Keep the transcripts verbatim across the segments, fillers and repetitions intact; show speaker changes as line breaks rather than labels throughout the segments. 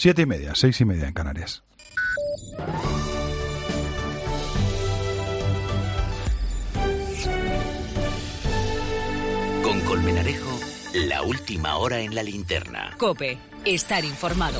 Siete y media, seis y media en Canarias.
Con Colmenarejo, la última hora en la linterna.
COPE, estar informado.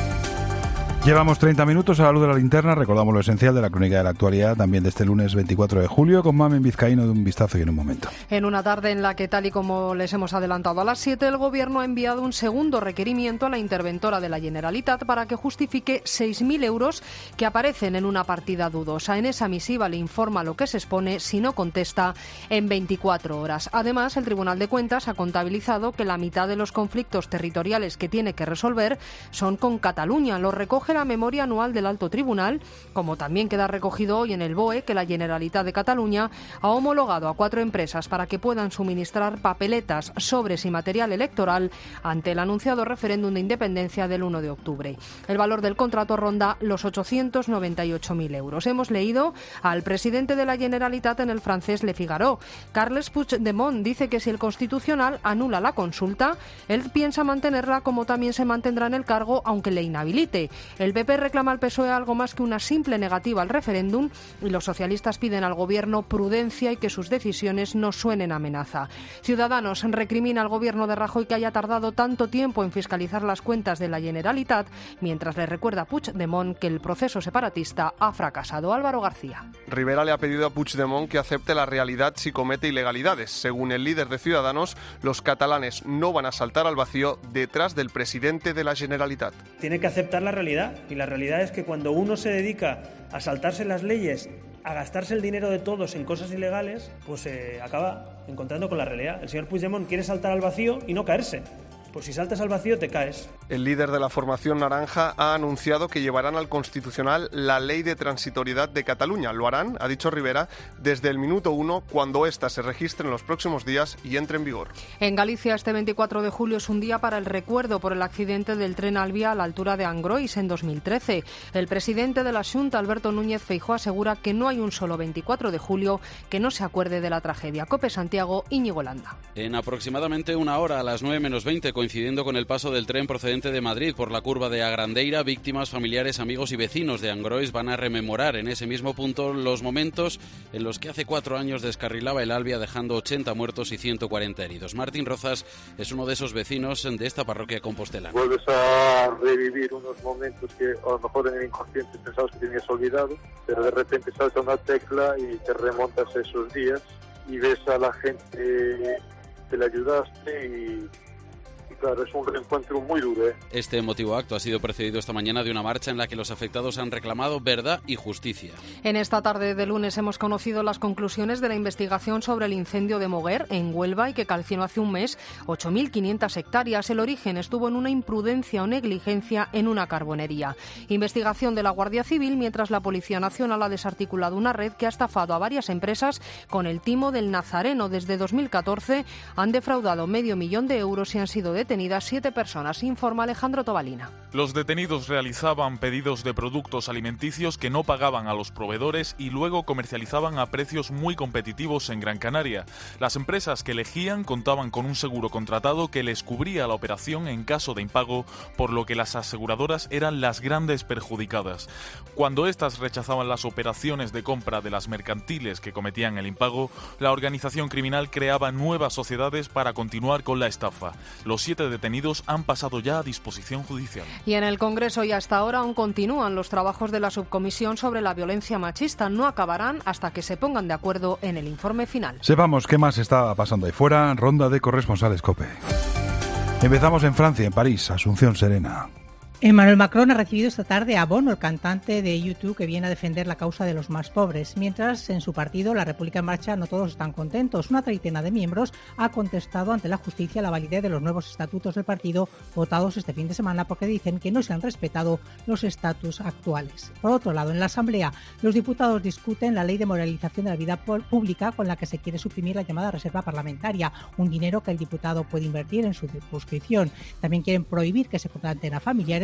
Llevamos treinta minutos a la luz de la linterna, recordamos lo esencial de la crónica de la actualidad, también de este lunes veinticuatro de julio, con Mamen Vizcaíno de Un Vistazo y en un momento.
En una tarde en la que, tal y como les hemos adelantado a las siete, el Gobierno ha enviado un segundo requerimiento a la interventora de la Generalitat para que justifique seis mil euros que aparecen en una partida dudosa. En esa misiva le informa lo que se expone si no contesta en veinticuatro horas. Además, el Tribunal de Cuentas ha contabilizado que la mitad de los conflictos territoriales que tiene que resolver son con Cataluña. Lo recoge la memoria anual del Alto Tribunal, como también queda recogido hoy en el B O E que la Generalitat de Cataluña ha homologado a cuatro empresas para que puedan suministrar papeletas, sobres y material electoral ante el anunciado referéndum de independencia del uno de octubre. El valor del contrato ronda los ochocientos noventa y ocho mil euros. Hemos leído al presidente de la Generalitat en el francés Le Figaro. Carles Puigdemont dice que si el Constitucional anula la consulta, él piensa mantenerla, como también se mantendrá en el cargo aunque le inhabilite. El P P reclama al P S O E algo más que una simple negativa al referéndum y los socialistas piden al Gobierno prudencia y que sus decisiones no suenen a amenaza. Ciudadanos recrimina al Gobierno de Rajoy que haya tardado tanto tiempo en fiscalizar las cuentas de la Generalitat, mientras le recuerda a Puigdemont que el proceso separatista ha fracasado. Álvaro García.
Rivera le ha pedido a Puigdemont que acepte la realidad si comete ilegalidades. Según el líder de Ciudadanos, los catalanes no van a saltar al vacío detrás del presidente de la Generalitat.
Tiene que aceptar la realidad. Y la realidad es que cuando uno se dedica a saltarse las leyes, a gastarse el dinero de todos en cosas ilegales, pues se eh, acaba encontrando con la realidad. El señor Puigdemont quiere saltar al vacío y no caerse. Pues si saltas al vacío te caes.
El líder de la formación naranja ha anunciado que llevarán al Constitucional la ley de transitoriedad de Cataluña. Lo harán, ha dicho Rivera, desde el minuto uno, cuando ésta se registre en los próximos días y entre en vigor.
En Galicia, este veinticuatro de julio es un día para el recuerdo por el accidente del tren Alvia a la altura de Angrois en dos mil trece. El presidente de la Xunta, Alberto Núñez Feijóo, asegura que no hay un solo veinticuatro de julio que no se acuerde de la tragedia. COPE Santiago, Íñigo Landa.
En aproximadamente una hora, a las nueve menos veinte, coincidiendo con el paso del tren procedente de Madrid por la curva de Agrandeira, víctimas, familiares, amigos y vecinos de Angrois van a rememorar en ese mismo punto los momentos en los que hace cuatro años descarrilaba el Alvia, dejando ochenta muertos y ciento cuarenta heridos. Martín Rozas es uno de esos vecinos de esta parroquia compostelana.
Vuelves a revivir unos momentos que a lo mejor en el inconsciente pensabas que tenías olvidado, pero de repente salta una tecla y te remontas a esos días y ves a la gente que le ayudaste y claro, es un reencuentro muy duro, ¿eh?
Este emotivo acto ha sido precedido esta mañana de una marcha en la que los afectados han reclamado verdad y justicia.
En esta tarde de lunes hemos conocido las conclusiones de la investigación sobre el incendio de Moguer, en Huelva, y que calcinó hace un mes ocho mil quinientas hectáreas. El origen estuvo en una imprudencia o negligencia en una carbonería. Investigación de la Guardia Civil, mientras la Policía Nacional ha desarticulado una red que ha estafado a varias empresas con el timo del Nazareno. Desde dos mil catorce han defraudado medio millón de euros y han sido detenidas siete personas, informa Alejandro Tobalina.
Los detenidos realizaban pedidos de productos alimenticios que no pagaban a los proveedores y luego comercializaban a precios muy competitivos en Gran Canaria. Las empresas que elegían contaban con un seguro contratado que les cubría la operación en caso de impago, por lo que las aseguradoras eran las grandes perjudicadas. Cuando éstas rechazaban las operaciones de compra de las mercantiles que cometían el impago, la organización criminal creaba nuevas sociedades para continuar con la estafa. Los siete detenidos han pasado ya a disposición judicial.
Y en el Congreso y hasta ahora aún continúan los trabajos de la subcomisión sobre la violencia machista. No acabarán hasta que se pongan de acuerdo en el informe final.
Sepamos qué más está pasando ahí fuera. Ronda de corresponsales COPE. Empezamos en Francia, en París, Asunción Serena.
Emmanuel Macron ha recibido esta tarde a Bono, el cantante de U dos que viene a defender la causa de los más pobres. Mientras, en su partido, La República en Marcha, no todos están contentos. Una treintena de miembros ha contestado ante la justicia la validez de los nuevos estatutos del partido votados este fin de semana porque dicen que no se han respetado los estatus actuales. Por otro lado, en la Asamblea, los diputados discuten la ley de moralización de la vida pública con la que se quiere suprimir la llamada reserva parlamentaria, un dinero que el diputado puede invertir en su circunscripción. También quieren prohibir que se contraten a familiares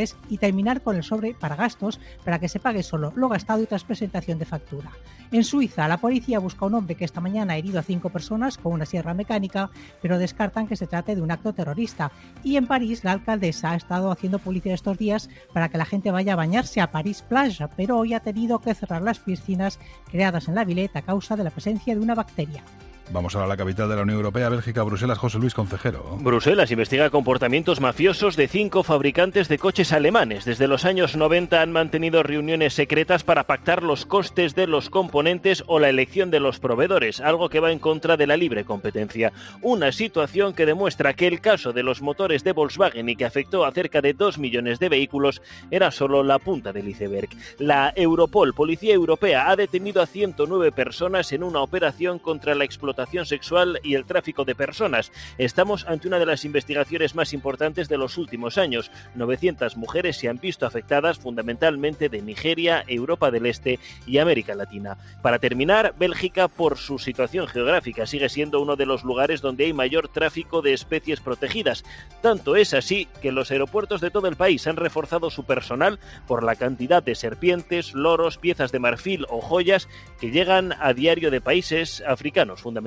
mensuales y terminar con el sobre para gastos para que se pague solo lo gastado y tras presentación de factura. En Suiza, la policía busca a un hombre que esta mañana ha herido a cinco personas con una sierra mecánica, pero descartan que se trate de un acto terrorista. Y en París, la alcaldesa ha estado haciendo publicidad estos días para que la gente vaya a bañarse a París Plage, pero hoy ha tenido que cerrar las piscinas creadas en la Villette a causa de la presencia de una bacteria.
Vamos ahora a la capital de la Unión Europea, Bélgica, Bruselas. José Luis Concejero.
Bruselas investiga comportamientos mafiosos de cinco fabricantes de coches alemanes. Desde los años noventa han mantenido reuniones secretas para pactar los costes de los componentes o la elección de los proveedores, algo que va en contra de la libre competencia. Una situación que demuestra que el caso de los motores de Volkswagen y que afectó a cerca de dos millones de vehículos era solo la punta del iceberg. La Europol, Policía Europea, ha detenido a ciento nueve personas en una operación contra la explotación sexual y el tráfico de personas. Estamos ante una de las investigaciones más importantes de los últimos años. novecientas mujeres se han visto afectadas fundamentalmente de Nigeria, Europa del Este y América Latina. Para terminar, Bélgica, por su situación geográfica, sigue siendo uno de los lugares donde hay mayor tráfico de especies protegidas. Tanto es así que los aeropuertos de todo el país han reforzado su personal por la cantidad de serpientes, loros, piezas de marfil o joyas que llegan a diario de países africanos fundamentalmente.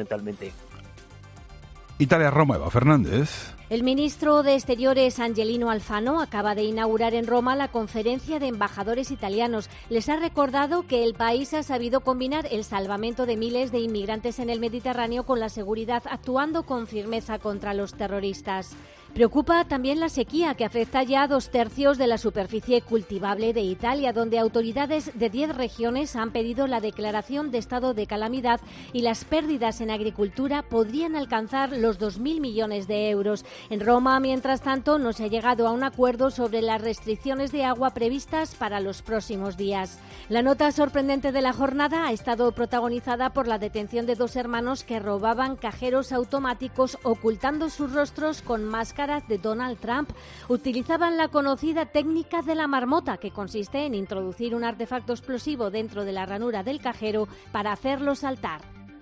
Italia, Roma, Eva Fernández.
El ministro de Exteriores, Angelino Alfano, acaba de inaugurar en Roma la conferencia de embajadores italianos. Les ha recordado que el país ha sabido combinar el salvamento de miles de inmigrantes en el Mediterráneo con la seguridad, actuando con firmeza contra los terroristas. Preocupa también la sequía, que afecta ya a dos tercios de la superficie cultivable de Italia, donde autoridades de diez regiones han pedido la declaración de estado de calamidad y las pérdidas en agricultura podrían alcanzar los dos mil millones de euros. En Roma, mientras tanto, no se ha llegado a un acuerdo sobre las restricciones de agua previstas para los próximos días. La nota sorprendente de la jornada ha estado protagonizada por la detención de dos hermanos que robaban cajeros automáticos ocultando sus rostros con máscaras de Donald Trump. Utilizaban la conocida técnica de la marmota, que consiste en introducir un artefacto explosivo dentro de la ranura del cajero para hacerlo saltar.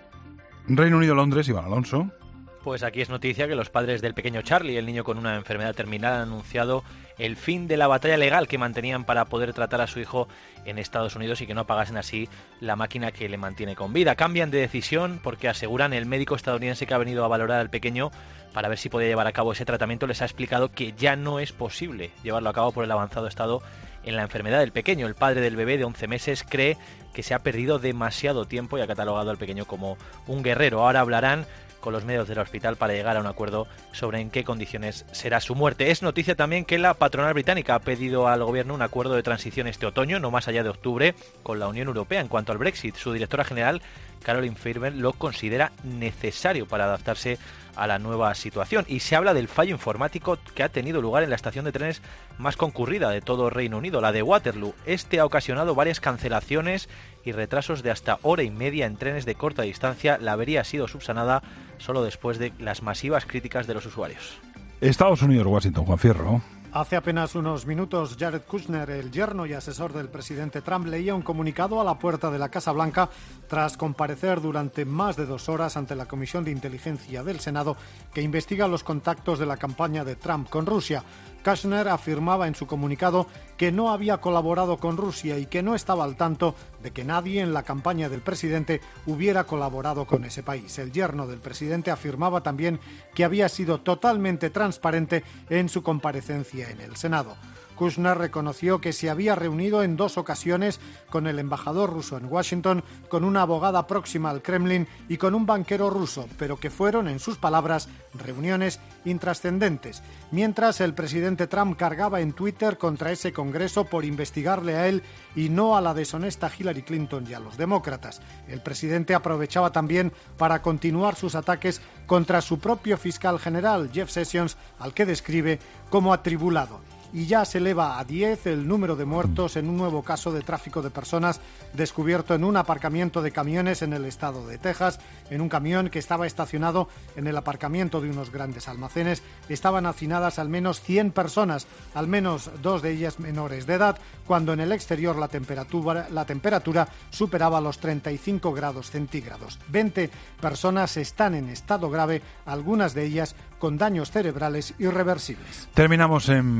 Reino Unido, Londres, Iván Alonso.
Pues aquí es noticia que los padres del pequeño Charlie, el niño con una enfermedad terminal, han anunciado el fin de la batalla legal que mantenían para poder tratar a su hijo en Estados Unidos y que no pagasen así la máquina que le mantiene con vida. Cambian de decisión porque aseguran el médico estadounidense que ha venido a valorar al pequeño para ver si podía llevar a cabo ese tratamiento. Les ha explicado que ya no es posible llevarlo a cabo por el avanzado estado en la enfermedad del pequeño. El padre del bebé de once meses cree que se ha perdido demasiado tiempo y ha catalogado al pequeño como un guerrero. Ahora hablarán con los medios del hospital para llegar a un acuerdo sobre en qué condiciones será su muerte. Es noticia también que la patronal británica ha pedido al gobierno un acuerdo de transición este otoño, no más allá de octubre, con la Unión Europea. En cuanto al Brexit, su directora general, Caroline Fairbairn, lo considera necesario para adaptarse a la nueva situación. Y se habla del fallo informático que ha tenido lugar en la estación de trenes más concurrida de todo Reino Unido, la de Waterloo. Este ha ocasionado varias cancelaciones y retrasos de hasta hora y media en trenes de corta distancia. La avería ha sido subsanada solo después de las masivas críticas de los usuarios.
Estados Unidos, Washington, Juan Fierro.
Hace apenas unos minutos, Jared Kushner, el yerno y asesor del presidente Trump, leía un comunicado a la puerta de la Casa Blanca tras comparecer durante más de dos horas ante la Comisión de Inteligencia del Senado que investiga los contactos de la campaña de Trump con Rusia. Kushner afirmaba en su comunicado que no había colaborado con Rusia y que no estaba al tanto de que nadie en la campaña del presidente hubiera colaborado con ese país. El yerno del presidente afirmaba también que había sido totalmente transparente en su comparecencia en el Senado. Kushner reconoció que se había reunido en dos ocasiones con el embajador ruso en Washington, con una abogada próxima al Kremlin y con un banquero ruso, pero que fueron, en sus palabras, reuniones intrascendentes. Mientras el presidente Trump cargaba en Twitter contra ese Congreso por investigarle a él y no a la deshonesta Hillary Clinton y a los demócratas. El presidente aprovechaba también para continuar sus ataques contra su propio fiscal general, Jeff Sessions, al que describe como atribulado. Y ya se eleva a diez el número de muertos en un nuevo caso de tráfico de personas descubierto en un aparcamiento de camiones en el estado de Texas. En un camión que estaba estacionado en el aparcamiento de unos grandes almacenes estaban hacinadas al menos cien personas, al menos dos de ellas menores de edad, cuando en el exterior la temperatura, la temperatura superaba los treinta y cinco grados centígrados. veinte personas están en estado grave, algunas de ellas con daños cerebrales irreversibles.
Terminamos en México.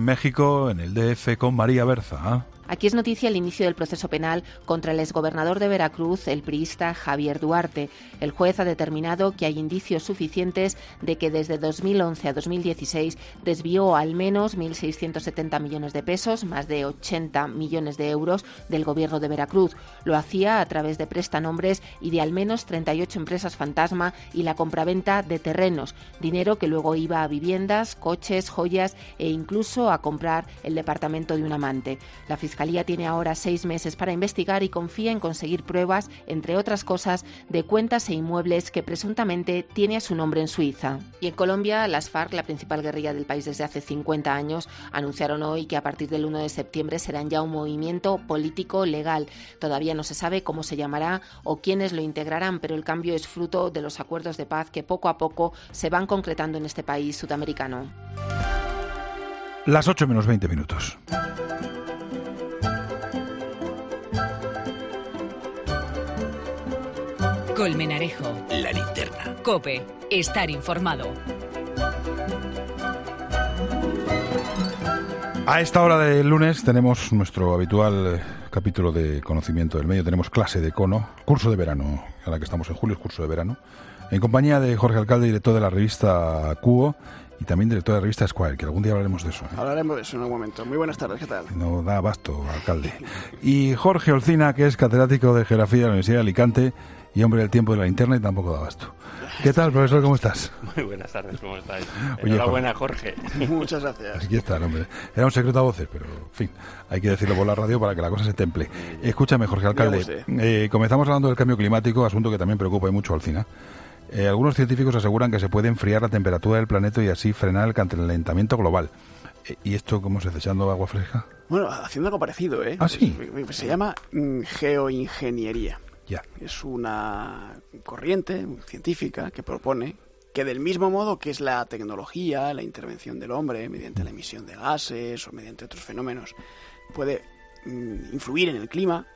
México, en el D F, con María Berza. ¿eh?
Aquí es noticia el inicio del proceso penal contra el exgobernador de Veracruz, el priista Javier Duarte. El juez ha determinado que hay indicios suficientes de que desde dos mil once a dos mil dieciséis desvió al menos mil seiscientos setenta millones de pesos, más de ochenta millones de euros, del gobierno de Veracruz. Lo hacía a través de prestanombres y de al menos treinta y ocho empresas fantasma y la compraventa de terrenos, dinero que luego iba a viviendas, coches, joyas e incluso a comprar el departamento de un amante. La Fiscalía tiene ahora seis meses para investigar y confía en conseguir pruebas, entre otras cosas, de cuentas e inmuebles que presuntamente tiene a su nombre en Suiza. Y en Colombia, las FARC, la principal guerrilla del país desde hace cincuenta años, anunciaron hoy que a partir del uno de septiembre serán ya un movimiento político legal. Todavía no se sabe cómo se llamará o quiénes lo integrarán, pero el cambio es fruto de los acuerdos de paz que poco a poco se van concretando en este país sudamericano.
Las ocho menos veinte minutos.
Colmenarejo.
La linterna.
COPE. Estar informado.
A esta hora del lunes tenemos nuestro habitual capítulo de conocimiento del medio. Tenemos clase de cono, curso de verano, a la que estamos en julio, es curso de verano, en compañía de Jorge Alcalde, director de la revista Cuo, y también director de la revista Esquire, que algún día hablaremos de eso. ¿eh?
Hablaremos de eso en algún momento. Muy buenas tardes, ¿qué tal?
No da abasto, alcalde. Y Jorge Olcina, que es catedrático de Geografía de la Universidad de Alicante y hombre del tiempo de la linterna, y tampoco da abasto. ¿Qué tal, profesor? ¿Cómo estás?
Muy buenas tardes, ¿cómo estáis?
Oye,
enhorabuena, Jorge.
Muchas gracias.
Aquí está, hombre. Era un secreto a voces, pero, en fin, hay que decirlo por la radio para que la cosa se temple. Escúchame, Jorge Alcalde, eh, comenzamos hablando del cambio climático, asunto que también preocupa y mucho a Olcina. Eh, algunos científicos aseguran que se puede enfriar la temperatura del planeta y así frenar el calentamiento global. Eh, ¿Y esto cómo se hace? ¿Echando agua fresca?
Bueno, haciendo algo parecido, ¿eh?
¿Ah, sí?
Se llama mm, geoingeniería.
Ya.
Es una corriente científica que propone que del mismo modo que es la tecnología, la intervención del hombre mediante la emisión de gases o mediante otros fenómenos, puede mm, influir en el clima,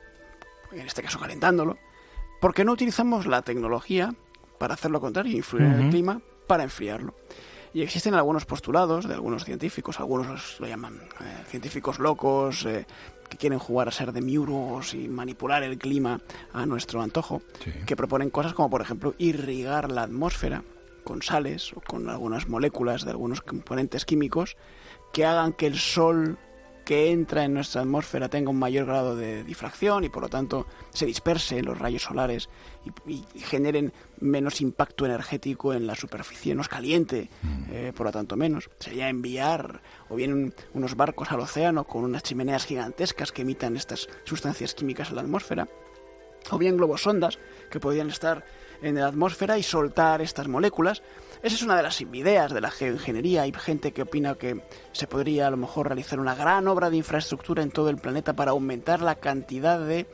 en este caso calentándolo, ¿por qué no utilizamos la tecnología para hacer lo contrario, influir uh-huh. en el clima para enfriarlo? Y existen algunos postulados de algunos científicos, algunos lo llaman eh, científicos locos, eh, que quieren jugar a ser demiurgos y manipular el clima a nuestro antojo, sí. que proponen cosas como, por ejemplo, irrigar la atmósfera con sales o con algunas moléculas de algunos componentes químicos que hagan que el sol que entra en nuestra atmósfera tenga un mayor grado de difracción y por lo tanto se disperse los rayos solares y, y generen menos impacto energético en la superficie, nos caliente, eh, por lo tanto menos. Sería enviar o bien un, unos barcos al océano con unas chimeneas gigantescas que emitan estas sustancias químicas a la atmósfera, o bien globosondas que podrían estar en la atmósfera y soltar estas moléculas. Esa es una de las ideas de la geoingeniería. Hay gente que opina que se podría a lo mejor realizar una gran obra de infraestructura en todo el planeta para aumentar la cantidad de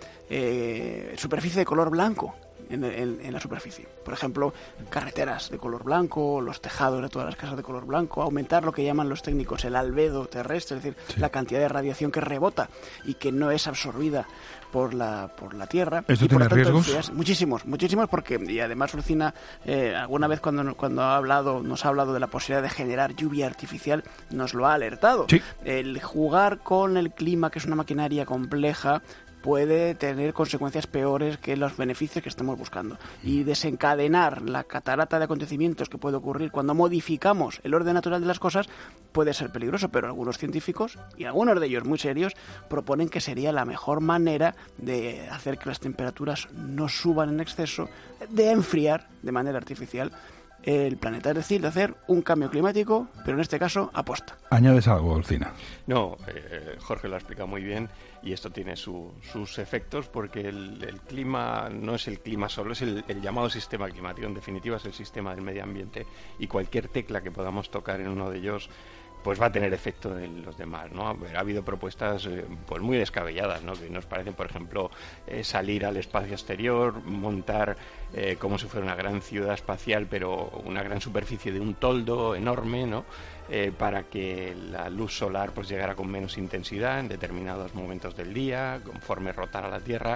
eh, superficie de color blanco en, en, en la superficie. Por ejemplo, carreteras de color blanco, los tejados de todas las casas de color blanco, aumentar lo que llaman los técnicos el albedo terrestre, es decir, sí. la cantidad de radiación que rebota y que no es absorbida por la por la Tierra.
¿Esto
y
tiene
por lo tanto,
riesgos?
Muchísimos, muchísimos, porque y además Lucina eh, alguna vez cuando cuando ha hablado nos ha hablado de la posibilidad de generar lluvia artificial, nos lo ha alertado.
Sí.
El jugar con el clima, que es una maquinaria compleja, puede tener consecuencias peores que los beneficios que estamos buscando. Y desencadenar la catarata de acontecimientos que puede ocurrir cuando modificamos el orden natural de las cosas puede ser peligroso, pero algunos científicos, y algunos de ellos muy serios, proponen que sería la mejor manera de hacer que las temperaturas no suban en exceso, de enfriar de manera artificial el planeta, es decir, de hacer un cambio climático, pero en este caso aposta.
¿Añades algo, Olcina?
No, eh, Jorge lo ha explicado muy bien y esto tiene su, sus efectos porque el, el clima no es el clima solo, es el, el llamado sistema climático, en definitiva es el sistema del medio ambiente y cualquier tecla que podamos tocar en uno de ellos pues va a tener efecto en los demás, ¿no? Ha habido propuestas eh, pues muy descabelladas, ¿no? Que nos parecen, por ejemplo, eh, salir al espacio exterior, montar eh, como si fuera una gran ciudad espacial, pero una gran superficie de un toldo enorme, ¿no? Eh, para que la luz solar pues llegara con menos intensidad en determinados momentos del día, conforme rotara la Tierra.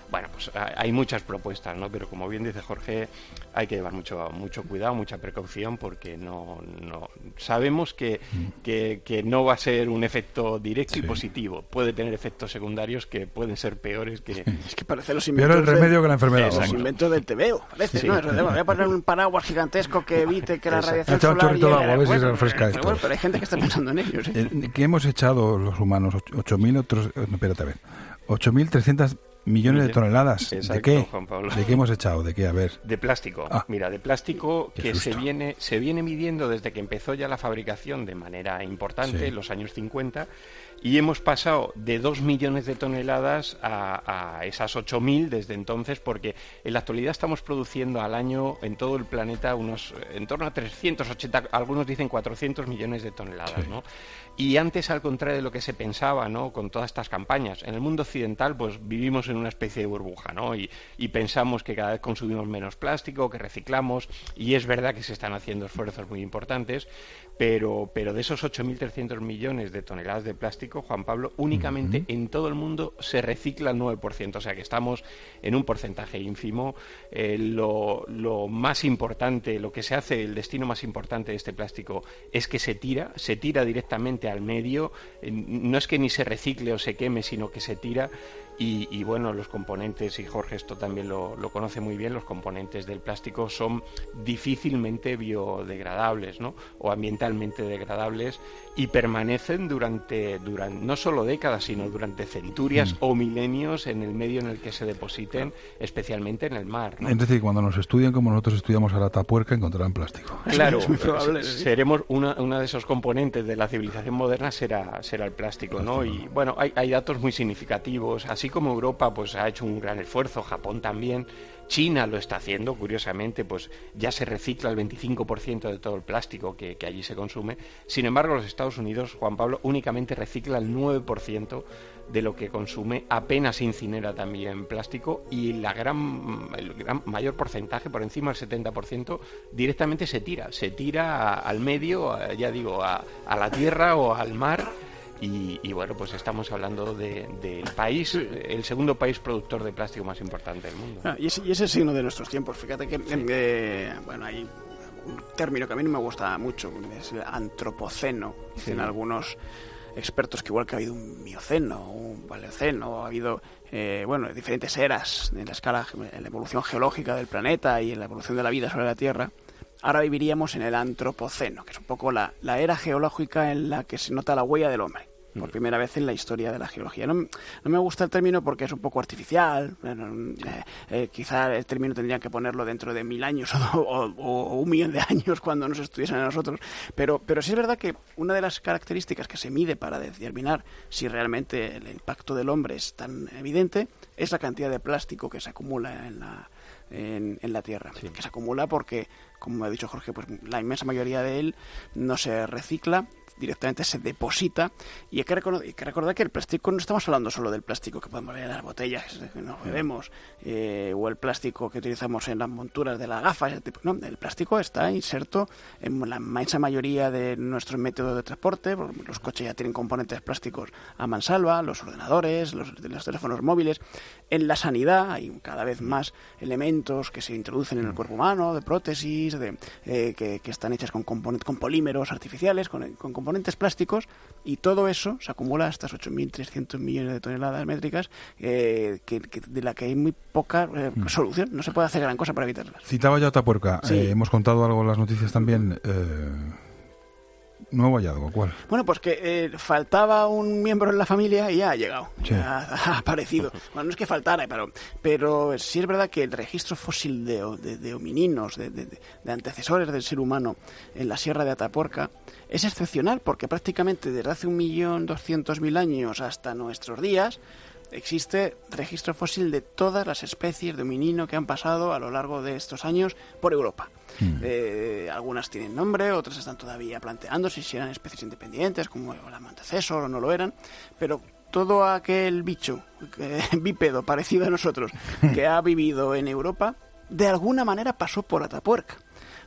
Bueno, pues hay muchas propuestas, ¿no? Pero como bien dice Jorge, hay que llevar mucho mucho cuidado, mucha precaución, porque no, no sabemos que, que, que no va a ser un efecto directo sí. y positivo. Puede tener efectos secundarios que pueden ser peores que...
Es que parece los inventos...
Peor el remedio
de,
que la enfermedad.
Los inventos del tebeo, parece, sí. ¿no? Voy a poner un paraguas gigantesco que evite que la radiación
solar...
solar...
Un chorrito de agua, a ver
bueno,
si se refresca esto.
Bueno, pero hay gente que está pensando en ellos. ¿eh?
¿Qué hemos echado los humanos? ocho mil otros... No, espérate, a ver. ocho mil trescientos millones de toneladas.
Exacto,
¿De qué?
Juan Pablo.
¿De qué hemos echado? ¿De qué? A ver.
De plástico. Ah, Mira, de plástico que se viene, se viene midiendo desde que empezó ya la fabricación de manera importante, sí. en los años cincuenta, y hemos pasado de dos millones de toneladas a, a esas ocho mil desde entonces, porque en la actualidad estamos produciendo al año en todo el planeta unos en torno a trescientos ochenta, algunos dicen cuatrocientos millones de toneladas, sí. ¿no? Y antes, al contrario de lo que se pensaba, ¿no? Con todas estas campañas, en el mundo occidental pues vivimos en una especie de burbuja, ¿no? Y, y pensamos que cada vez consumimos menos plástico, que reciclamos, y es verdad que se están haciendo esfuerzos muy importantes, pero, pero de esos ocho mil trescientos millones de toneladas de plástico, Juan Pablo, únicamente uh-huh. en todo el mundo se recicla el nueve por ciento, o sea que estamos en un porcentaje ínfimo. Eh, lo, lo más importante, lo que se hace, el destino más importante de este plástico es que se tira, se tira directamente al medio, no es que ni se recicle o se queme, sino que se tira. Y, y bueno, los componentes, y Jorge esto también lo, lo conoce muy bien, los componentes del plástico son difícilmente biodegradables, ¿no? O ambientalmente degradables, y permanecen durante, durante no solo décadas, sino durante centurias mm. o milenios en el medio en el que se depositen, especialmente en el mar, ¿no?
Es decir, cuando nos estudian como nosotros estudiamos a la Atapuerca, encontrarán plástico.
Claro, es muy probable, seremos una, una de esos componentes de la civilización moderna será, será el plástico, ¿no? Y bueno, hay, hay datos muy significativos, así como Europa pues ha hecho un gran esfuerzo, Japón también, China lo está haciendo, curiosamente, pues ya se recicla el veinticinco por ciento de todo el plástico que, que allí se consume. Sin embargo, los Estados Unidos, Juan Pablo, únicamente recicla el nueve por ciento de lo que consume, apenas incinera también plástico, y la gran, el gran mayor porcentaje, por encima del setenta por ciento, directamente se tira, se tira a, al medio, a, ya digo, a, a la tierra o al mar. Y, y bueno, pues estamos hablando del de, de país, sí. el segundo país productor de plástico más importante del mundo.
Ah, y, ese, y ese es signo de nuestros tiempos. Fíjate que, sí. eh, bueno, hay un término que a mí no me gusta mucho, es el antropoceno. Dicen sí. algunos expertos que igual que ha habido un mioceno, un paleoceno, ha habido, eh, bueno, diferentes eras en la escala, en la evolución geológica del planeta y en la evolución de la vida sobre la Tierra. Ahora viviríamos en el antropoceno, que es un poco la, la era geológica en la que se nota la huella del hombre, por primera vez en la historia de la geología. No, no me gusta el término porque es un poco artificial, eh, eh, quizá el término tendrían que ponerlo dentro de mil años o, o, o un millón de años cuando nos estudiesen a nosotros, pero, pero sí es verdad que una de las características que se mide para determinar si realmente el impacto del hombre es tan evidente es la cantidad de plástico que se acumula en la En, en la Tierra, sí. que se acumula porque, como ha dicho Jorge, pues la inmensa mayoría de él no se recicla, directamente se deposita, y hay que, recordar, hay que recordar que el plástico, no estamos hablando solo del plástico que podemos ver en las botellas que nos bebemos, eh, o el plástico que utilizamos en las monturas de las gafas, ese tipo. No, el plástico está inserto en la inmensa mayoría de nuestros métodos de transporte. Los coches ya tienen componentes plásticos a mansalva, los ordenadores, los, los teléfonos móviles. En la sanidad hay cada vez más elementos que se introducen en el cuerpo humano, de prótesis, de, eh, que, que están hechas con, componen- con polímeros artificiales, con, con componentes plásticos, y todo eso se acumula a estas ocho mil trescientos millones de toneladas métricas, eh, que, que, de la que hay muy poca eh, mm. solución. No se puede hacer gran cosa para evitarlas.
Citaba ya Atapuerca.
Sí.
Eh, hemos contado algo en las noticias también. Eh... ¿Nuevo hallazgo? ¿Cuál?
Bueno, pues que eh, faltaba un miembro en la familia y ya ha llegado, sí. ya ha aparecido. Bueno, no es que faltara, pero, pero sí es verdad que el registro fósil de, de, de homininos, de, de, de antecesores del ser humano en la Sierra de Atapuerca, es excepcional porque prácticamente desde hace un millón doscientos mil años hasta nuestros días existe registro fósil de todas las especies de hominino que han pasado a lo largo de estos años por Europa. Mm. Eh, algunas tienen nombre, otras están todavía planteándose si eran especies independientes, como el antecesor o no lo eran, pero todo aquel bicho eh, bípedo parecido a nosotros que ha vivido en Europa, de alguna manera pasó por Atapuerca.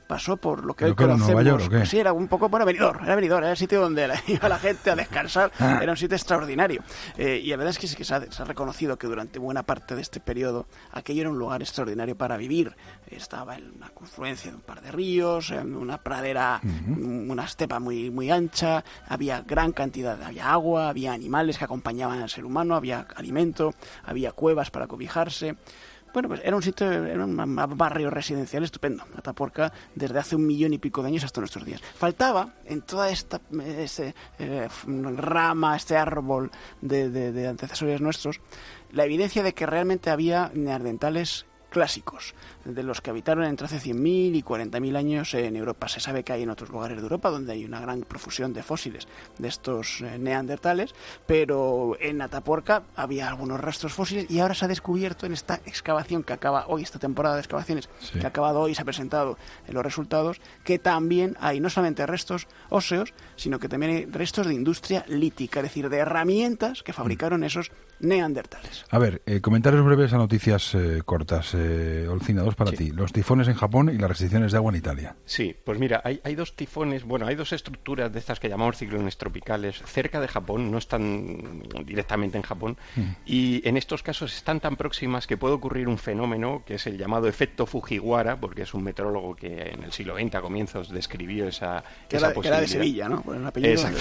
pasó por lo que
hoy
conocemos.
Nueva York, ¿o qué?
Pues sí, era un poco, bueno, Benidorm, era Benidorm, era el sitio donde la, iba la gente a descansar, ah. era un sitio extraordinario. Eh, y la verdad es que sí que se ha, se ha reconocido que durante buena parte de este periodo aquello era un lugar extraordinario para vivir. Estaba en una confluencia de un par de ríos, en una pradera, uh-huh. una estepa muy, muy ancha, había gran cantidad, había agua, había animales que acompañaban al ser humano, había alimento, había cuevas para cobijarse. Bueno, pues era un sitio, era un barrio residencial estupendo, Atapuerca, desde hace un millón y pico de años hasta nuestros días. Faltaba en toda esta este, eh, rama, este árbol de, de, de antecesores nuestros, la evidencia de que realmente había neandertales clásicos, de los que habitaron entre hace cien mil y cuarenta mil años en Europa. Se sabe que hay en otros lugares de Europa donde hay una gran profusión de fósiles de estos eh, neandertales, pero en Atapuerca había algunos restos fósiles y ahora se ha descubierto en esta excavación que acaba hoy, esta temporada de excavaciones sí. que ha acabado hoy, se ha presentado en los resultados, que también hay no solamente restos óseos, sino que también hay restos de industria lítica, es decir, de herramientas que fabricaron esos neandertales.
A ver, eh, comentarios breves a noticias eh, cortas. Eh, Olcina, dos para sí. ti. Los tifones en Japón y las restricciones de agua en Italia.
Sí, pues mira, hay, hay dos tifones, bueno, hay dos estructuras de estas que llamamos ciclones tropicales cerca de Japón, no están directamente en Japón, mm. y en estos casos están tan próximas que puede ocurrir un fenómeno que es el llamado efecto Fujiwara, porque es un meteorólogo que en el siglo veinte a comienzos describió esa,
que
esa
era,
posibilidad.
Que era de Sevilla, ¿no? Por el apellido.
Exacto.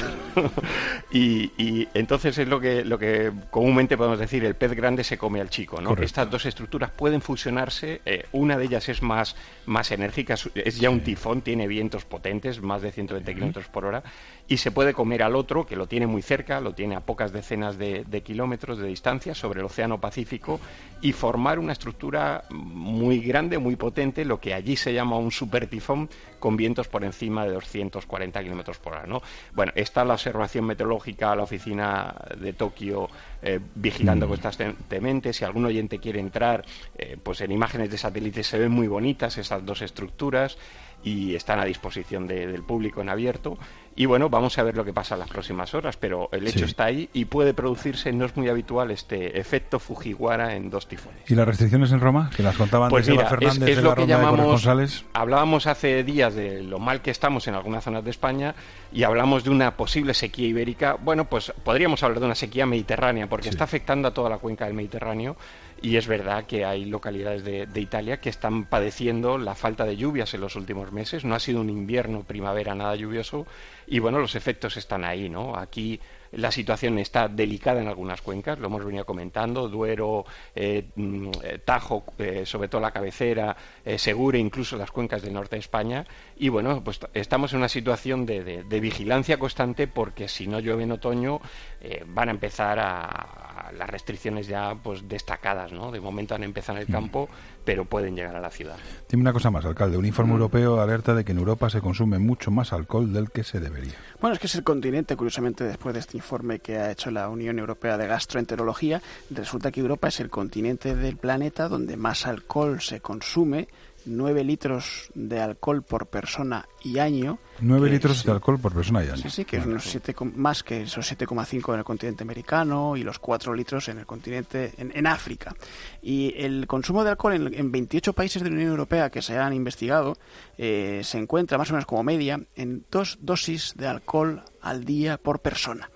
y, y entonces es lo que, lo que comúnmente podemos decir, el pez grande se come al chico, ¿no? Correcto. Estas dos estructuras pueden fusionarse, eh, una de ellas es más, más enérgica, es ya un tifón, tiene vientos potentes, más de ciento veinte kilómetros por hora, y se puede comer al otro, que lo tiene muy cerca, lo tiene a pocas decenas de, de kilómetros de distancia sobre el Océano Pacífico, y formar una estructura muy grande, muy potente, lo que allí se llama un supertifón, con vientos por encima de doscientos cuarenta kilómetros por hora, ¿no? Bueno, está la observación meteorológica, la oficina de Tokio eh, vigilando mm. constantemente. Si algún oyente quiere entrar, eh, pues en imágenes de satélite se ven muy bonitas esas dos estructuras y están a disposición de, del público en abierto. Y bueno, vamos a ver lo que pasa en las próximas horas, pero el hecho sí. está ahí y puede producirse, no es muy habitual, este efecto Fujiwara en dos tifones.
¿Y las restricciones en Roma? Que las contaban
pues
de
mira,
Seba Fernández
es, es
de
lo
la
que
ronda
llamamos,
de corresponsales.
Hablábamos hace días de lo mal que estamos en algunas zonas de España y hablamos de una posible sequía ibérica. Bueno, pues podríamos hablar de una sequía mediterránea, porque sí. está afectando a toda la cuenca del Mediterráneo. Y es verdad que hay localidades de, de Italia que están padeciendo la falta de lluvias en los últimos meses. No ha sido un invierno, primavera nada lluvioso. Y bueno, los efectos están ahí, ¿no? Aquí la situación está delicada en algunas cuencas, lo hemos venido comentando, Duero, eh, Tajo, eh, sobre todo la cabecera, eh, Segura, incluso las cuencas del norte de España. Y bueno, pues estamos en una situación de, de, de vigilancia constante, porque si no llueve en otoño eh, van a empezar a, a las restricciones ya pues destacadas, ¿no? De momento han empezado en el campo, pero pueden llegar a la ciudad.
Dime una cosa más, alcalde. Un informe mm. europeo alerta de que en Europa se consume mucho más alcohol del que se debería.
Bueno, es que es el continente, curiosamente, después de este informe que ha hecho la Unión Europea de Gastroenterología, resulta que Europa es el continente del planeta donde más alcohol se consume, nueve litros de alcohol por persona y año.
nueve litros sí, de alcohol por persona y año.
Sí, sí, que bueno, es unos siete, más que esos siete coma cinco en el continente americano y los cuatro litros en el continente, en, en África. Y el consumo de alcohol en, en veintiocho países de la Unión Europea que se han investigado eh, se encuentra más o menos como media en dos dosis de alcohol al día por persona.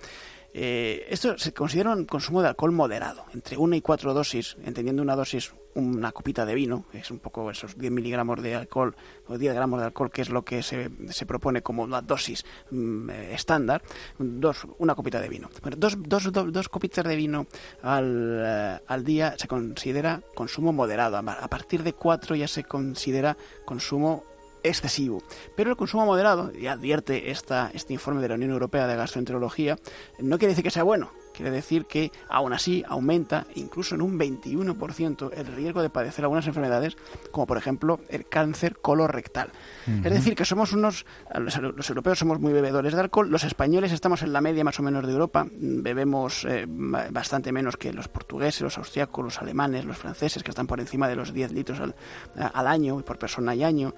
Eh, esto se considera un consumo de alcohol moderado, entre una y cuatro dosis, entendiendo una dosis una copita de vino, que es un poco esos diez miligramos de alcohol o diez gramos de alcohol, que es lo que se, se propone como una dosis mm, estándar, dos, una copita de vino. Bueno, dos, dos, dos, dos copitas de vino al, eh, al día se considera consumo moderado. A partir de cuatro ya se considera consumo excesivo. Pero el consumo moderado, y advierte esta, este informe de la Unión Europea de Gastroenterología, no quiere decir que sea bueno. Quiere decir que aún así aumenta incluso en un veintiuno por ciento el riesgo de padecer algunas enfermedades, como por ejemplo el cáncer colorectal. Uh-huh. Es decir, que somos unos, los, los europeos somos muy bebedores de alcohol, los españoles estamos en la media más o menos de Europa, bebemos eh, bastante menos que los portugueses, los austriacos, los alemanes, los franceses, que están por encima de los diez litros al, al año, por persona y año.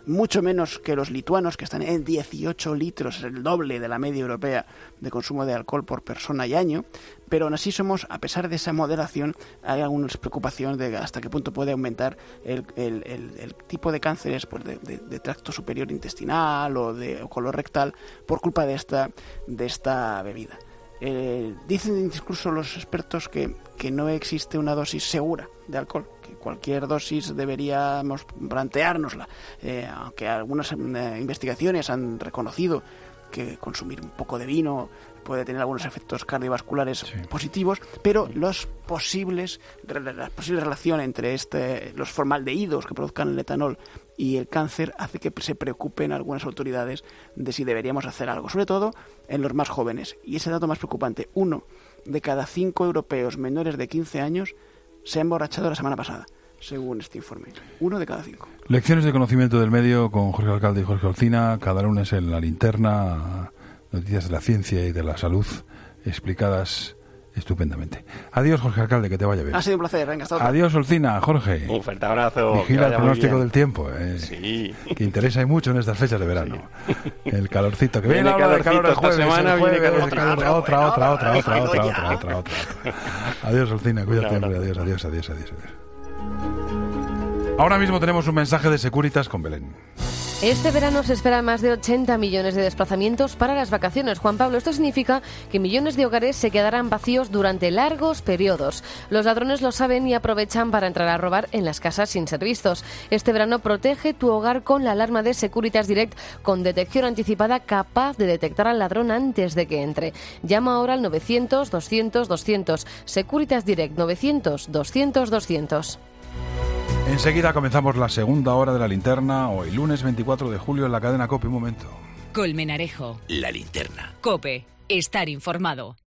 mucho menos que los lituanos, que están en dieciocho litros, el doble de la media europea de consumo de alcohol por persona y año, pero aún así somos, a pesar de esa moderación, hay algunas preocupaciones de hasta qué punto puede aumentar el, el, el, el tipo de cánceres pues de, de, de tracto superior intestinal o de o colorectal por culpa de esta, de esta bebida. Eh, dicen incluso los expertos que, que no existe una dosis segura de alcohol, que cualquier dosis deberíamos planteárnosla, eh, aunque algunas eh, investigaciones han reconocido que consumir un poco de vino puede tener algunos efectos cardiovasculares sí. positivos, pero los posibles, la posible relación entre este, los formaldehídos que produzcan el etanol y el cáncer hace que se preocupen algunas autoridades de si deberíamos hacer algo, sobre todo en los más jóvenes. Y ese dato más preocupante, uno de cada cinco europeos menores de quince años se ha emborrachado la semana pasada, según este informe. Uno de cada cinco.
Lecciones de conocimiento del medio con Jorge Alcalde y Jorge Olcina, cada lunes en La Linterna, noticias de la ciencia y de la salud explicadas estupendamente. Adiós, Jorge Alcalde, que te vaya bien.
Ha sido un placer, venga, hasta otra.
Adiós, Olcina, Jorge.
Un fuerte abrazo.
Vigila el pronóstico del tiempo, eh,
sí.
que interesa y mucho en estas fechas de verano. Sí. El calorcito, que viene,
viene
calor, calor el jueves,
semana,
el jueves,
viene calor.
otra, otra, otra, otra, otra, otra, otra, otra, otra, otra. Adiós, Olcina, cuídate, hombre, adiós, adiós, adiós, adiós, adiós. Ahora mismo tenemos un mensaje de Securitas con Belén.
Este verano se esperan más de ochenta millones de desplazamientos para las vacaciones. Juan Pablo, esto significa que millones de hogares se quedarán vacíos durante largos periodos. Los ladrones lo saben y aprovechan para entrar a robar en las casas sin ser vistos. Este verano protege tu hogar con la alarma de Securitas Direct con detección anticipada capaz de detectar al ladrón antes de que entre. Llama ahora al novecientos, doscientos, doscientos. Securitas Direct novecientos, doscientos, doscientos.
Enseguida comenzamos la segunda hora de La Linterna, hoy lunes veinticuatro de julio en la cadena COPE. Un momento.
Colmenarejo.
La Linterna.
COPE. Estar informado.